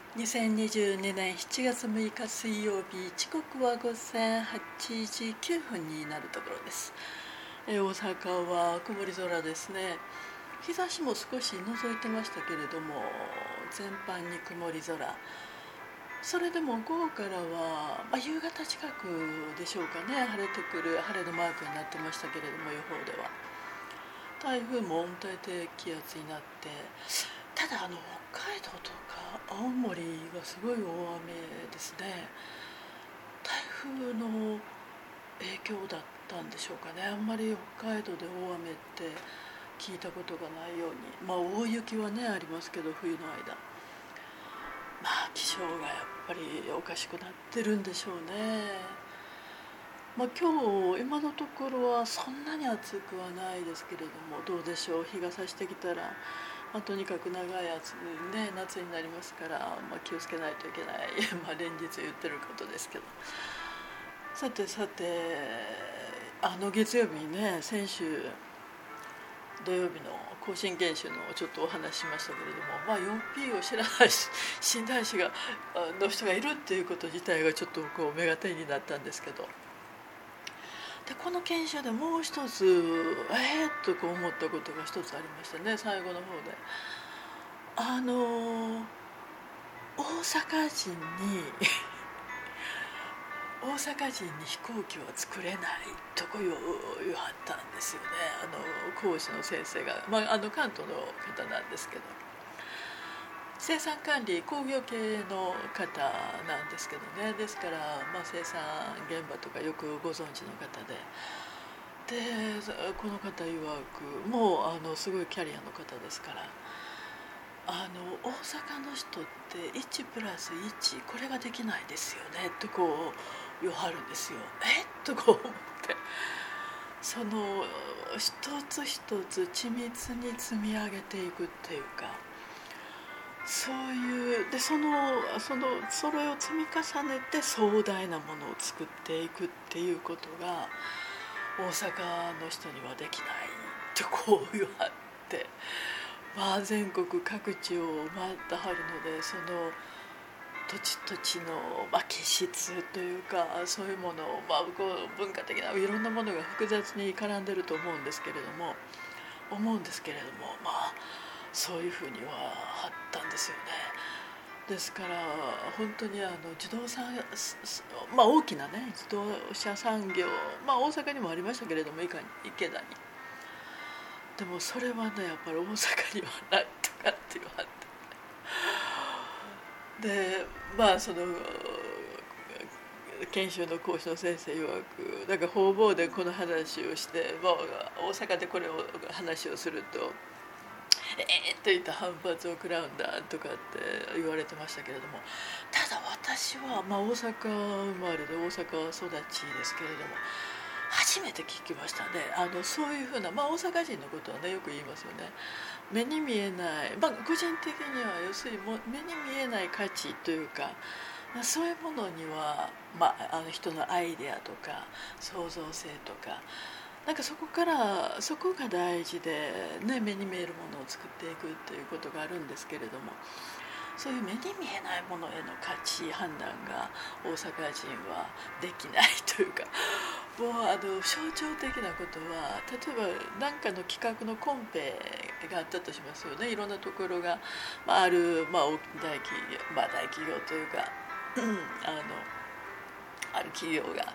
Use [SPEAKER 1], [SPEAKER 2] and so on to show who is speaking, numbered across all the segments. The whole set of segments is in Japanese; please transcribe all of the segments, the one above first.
[SPEAKER 1] 2022年7月6日水曜日、時刻は午前8時9分になるところです。大阪は曇り空ですね。日差しも少し覗いてましたけれども、全般に曇り空。それでも午後からは、夕方近くでしょうかね、晴れてくる晴れのマークになってましたけれども、予報では台風も温帯低気圧になって、ただ北海道とか青森はすごい大雨ですね。台風の影響だったんでしょうかね。あんまり北海道で大雨って聞いたことがないように、大雪はねありますけど、冬の間気象がやっぱりおかしくなってるんでしょうね。今日今のところはそんなに暑くはないですけれども、どうでしょう、日が差してきたら、とにかく長い夏になりますから、気をつけないといけない連日言ってることですけど。さてさて、月曜日にね、先週土曜日の更新研修のちょっとお話ししましたけれども、4P を知らない診断士の人がいるっていうこと自体がちょっと目が点になったんですけど、でこの研修でもう一つと思ったことが一つありましたね、最後の方で。大阪人に大阪人に飛行機は作れないとこ言わはったんですよね、講師の先生が、関東の方なんですけど、生産管理工業系の方なんですけどね。ですから、生産現場とかよくご存知の方で、この方曰くもうすごいキャリアの方ですから、大阪の人って1プラス1これができないですよねと言わはるんですよ。と思って、その一つ一つ緻密に積み上げていくっていうか、そういうでそれを積み重ねて壮大なものを作っていくっていうことが大阪の人にはできないと言わはって、全国各地を回ってはるので、その土地土地の、気質というか、そういうものを、文化的ないろんなものが複雑に絡んでると思うんですけれども、そういうふうにはあったんですよね。ですから本当に自動車、大きなね自動車産業、大阪にもありましたけれども、池田に。でもそれはねやっぱり大阪にはないとかって言われて、でその研修の講師の先生曰く、なんか方々でこの話をして、大阪でこれを話をするとといった反発を食らうんだとかって言われてましたけれども、ただ私は、大阪生まれで大阪育ちですけれども、初めて聞きましたね。そういうふうな、大阪人のことはねよく言いますよね。目に見えない、個人的には要するに目に見えない価値というか、そういうものには、人のアイデアとか創造性とか、なんかそこが大事で、目に見えるものを作っていくっていうことがあるんですけれども、そういう目に見えないものへの価値判断が大阪人はできないというか、もう象徴的なことは、例えば何かの企画のコンペがあったとしますよね。いろんなところが、ある、大企業というかある企業が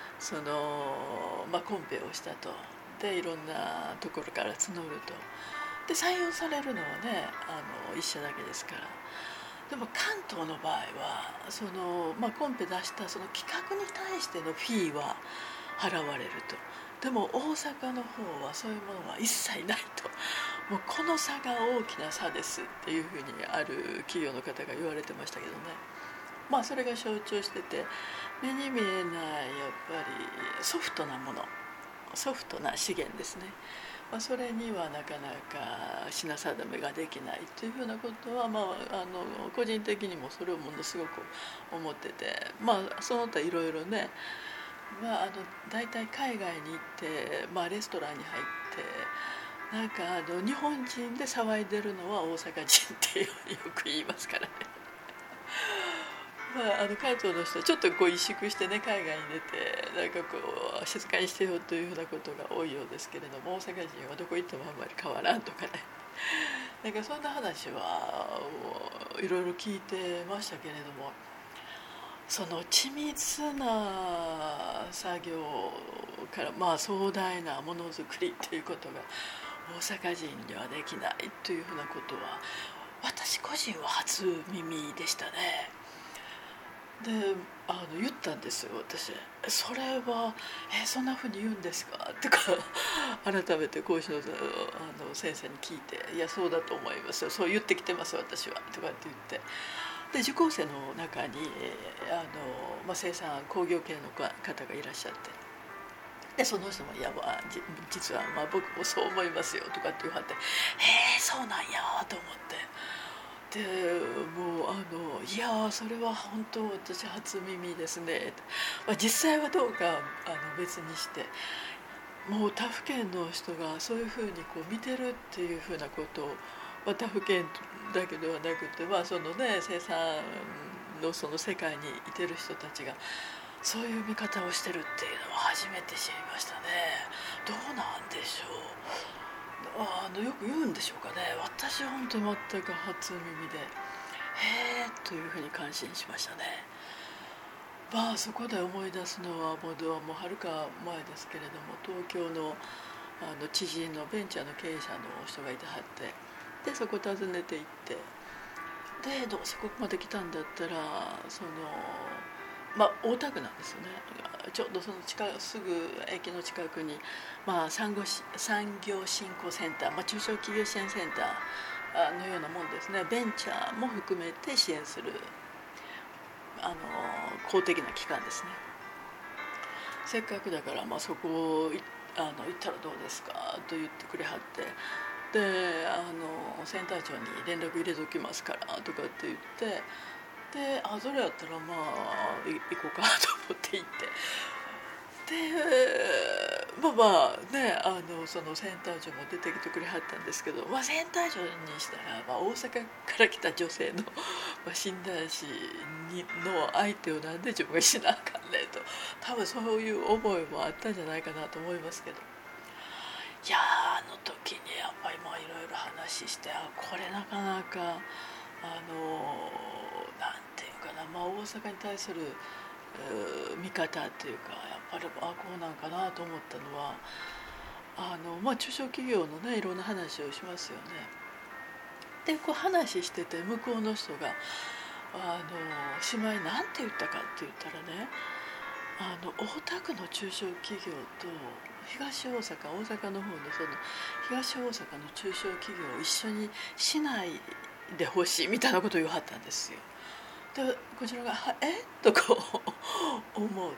[SPEAKER 1] コンペをしたと。でいろんなところから募ると。で採用されるのはね一社だけですから。でも関東の場合はコンペ出したその企画に対してのフィーは払われると。でも大阪の方はそういうものは一切ないと。もうこの差が大きな差ですっていうふうにある企業の方が言われてましたけどね。それが象徴してて、目に見えないやっぱりソフトなもの、ソフトな資源ですね。それにはなかなか品定めができないというふうなことは、個人的にもそれをものすごく思ってて、その他いろいろね、大体海外に行って、レストランに入ってなんか日本人で騒いでるのは大阪人ってよく言いますからね。 関東の人はちょっとこう萎縮してね、海外に出てなんかこう静かにしてよというふうなことが多いようですけれども、大阪人はどこ行ってもあんまり変わらんとかね、なんかそんな話はいろいろ聞いてましたけれども、その緻密な作業から、壮大なものづくりということが大阪人にはできないというふうなことは私個人は初耳でしたね。で言ったんですよ、私。それはそんなふうに言うんですかとか改めて講師の先生に聞いて、いやそうだと思いますよ、そう言ってきてます私はとかって言って、で受講生の中に生産工業系の方がいらっしゃって、でその人も「いや、実は僕もそう思いますよ」とかって言われて「そうなんや」と思って。でもういやそれは本当私初耳ですね、実際はどうか別にして、もう他府県の人がそういうふうにこう見てるっていうふうなことを、他府県だけではなくて、そのね生産のその世界にいてる人たちがそういう見方をしてるっていうのは初めて知りましたね。どうなんでしょう。よく言うんでしょうかね。私は本当に全く初耳で、へーというふうに感心しましたね。そこで思い出すのはもうはるか前ですけれども、東京の知人のベンチャーの経営者の人がいてはって、でそこを訪ねて行って、でどうせここまで来たんだったら大田区なんですよね。ちょうどそのすぐ駅の近くに、産業振興センター、中小企業支援センターのようなもんですね。ベンチャーも含めて支援する公的な機関ですね。せっかくだから、そこを行ったらどうですかと言ってくれはって、でセンター長に連絡入れときますからとかって言って、でそれやったら行こうかと思って行って、でそのセンター長も出てきてくれはったんですけど、センター長にしたら、大阪から来た女性の、診断士の相手をなんで自分がしなあかんねんと、多分そういう思いもあったんじゃないかなと思いますけど、いやあの時にやっぱりいろいろ話して、これなかなかなんていうかな、大阪に対する見方っていうか、やっぱりこうなんかなと思ったのは、中小企業のねいろんな話をしますよね。でこう話してて、向こうの人がしまいなんて言ったかって言ったらね、大田区の中小企業と東大阪の方のその東大阪の中小企業を一緒にしないでほしいみたいなことを言わはったんですよ。でこちらが「とこう思って、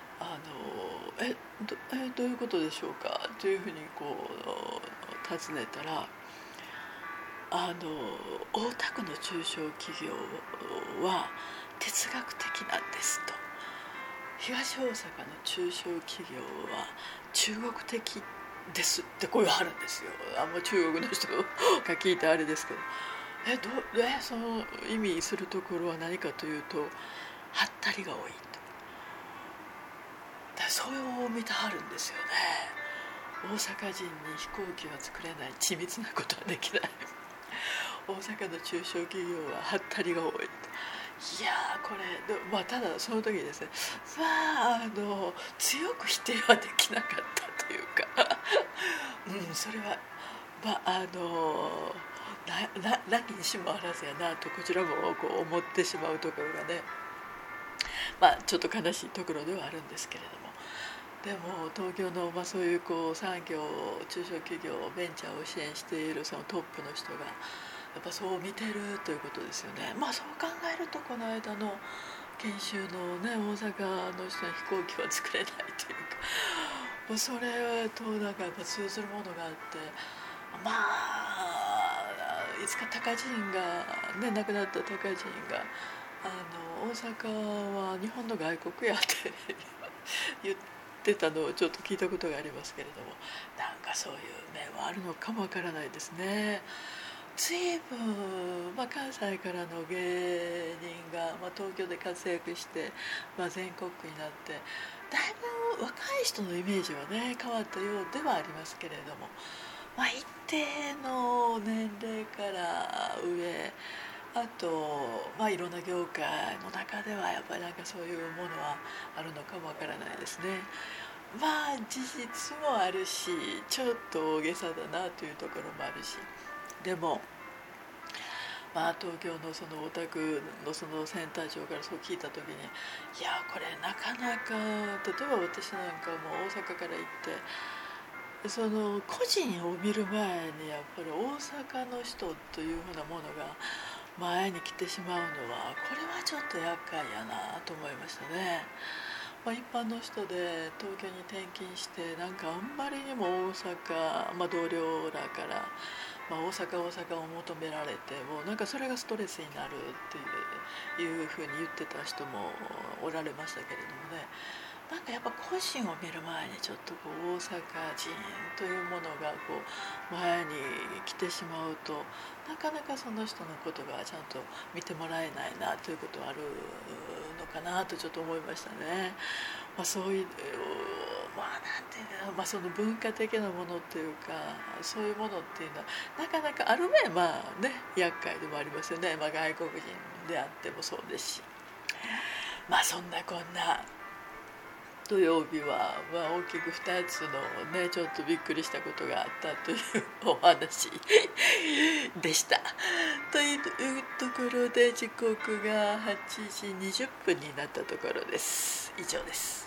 [SPEAKER 1] どういうことでしょうかというふうにこう尋ねたら、大田区の中小企業は哲学的なんですと、東大阪の中小企業は中国的ですってこう言わはるんですよ。中国の人が聞いたあれですけど、その意味するところは何かというと、はったりが多いと、そう見てはるんですよね。大阪人に飛行機は作れない、緻密なことはできない大阪の中小企業ははったりが多いと。いやこれただその時にですね、強く否定はできなかったというかそれはなきにしもあらずやなと、こちらもこう思ってしまうところがね、ちょっと悲しいところではあるんですけれども、でも東京のそういう産業中小企業ベンチャーを支援しているそのトップの人がやっぱそう見てるということですよね。そう考えると、この間の研修のね大阪の人に飛行機は作れないというか、それとなんかやっぱ通ずるものがあって、いつか高人がね、亡くなった高人が大阪は日本の外国やって言ってたのをちょっと聞いたことがありますけれども、なんかそういう面はあるのかもわからないですね。 随分、関西からの芸人が、東京で活躍して、全国区になってだいぶ若い人のイメージはね変わったようではありますけれども、一定の年齢から上、あと、いろんな業界の中ではやっぱりなんかそういうものはあるのかもわからないですね。事実もあるし、ちょっと大げさだなというところもあるし、でも東京のそのオタクのそのセンター長からそう聞いた時に、いやこれなかなか、例えば私なんかも大阪から行ってその個人を見る前にやっぱり大阪の人というふうなものが前に来てしまうのは、これはちょっと厄介やなと思いましたね。一般の人で東京に転勤してなんかあんまりにも大阪、同僚らから、大阪を求められて、もうなんかそれがストレスになるっていうふうに言ってた人もおられましたけれどもね。なんかやっぱ個人を見る前にちょっと大阪人というものが前に来てしまうと、なかなかその人のことがちゃんと見てもらえないなということはあるのかなとちょっと思いましたね。そういうなんていうか、その文化的なものっていうか、そういうものっていうのはなかなかある面厄介でもありますよね。外国人であってもそうですし、そんなこんな土曜日は、大きく2つのねちょっとびっくりしたことがあったというお話でした。というところで時刻が8時20分になったところです。以上です。